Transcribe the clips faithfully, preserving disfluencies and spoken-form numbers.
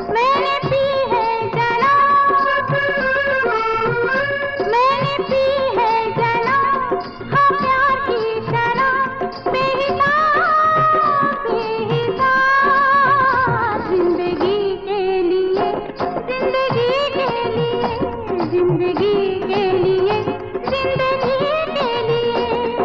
मैंने पी है जनाब, मैंने पी है जनाब, हाँ प्यार की शराब बेहिसाब बेहिसाब। जिंदगी के लिए, जिंदगी के लिए, जिंदगी के लिए, जिंदगी के लिए।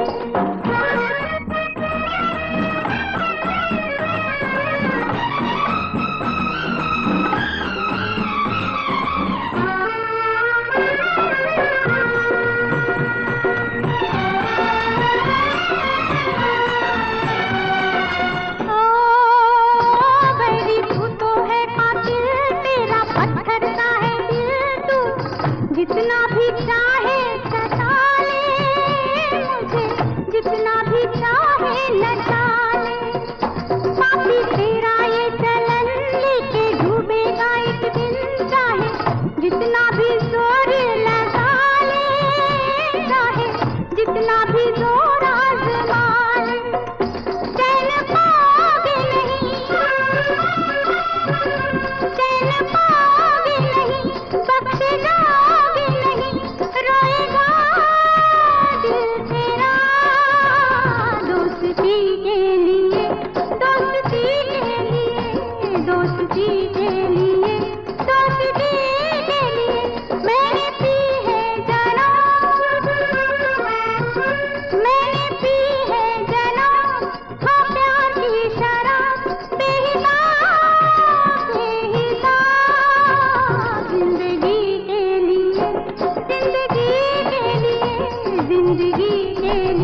जितना भी चाहे सता ले मुझे, जितना भी चाहे नचा ले। पापी तेरा ये चलन लेके डूबेगा एक दिन, चाहे जितना भी जोर लगा ले, चाहे जितना भी जोर आजमा ले। चैन पाओगे नहीं, चैन पाओगे नहीं, बख्शे जाओगे नहीं, रोएगा दिल तेरा। दोस्ती के लिए, दोस्ती के लिए, दोस्ती के लिए, दोस्ती के लिए। मैंने पी है जनाब, मैंने पी है जनाब, हाँ प्यार की शराब बेहिसाब बेहिसाब। जिंदगी के लिए, जिंदगी के लिए, जिंदगी के लिए।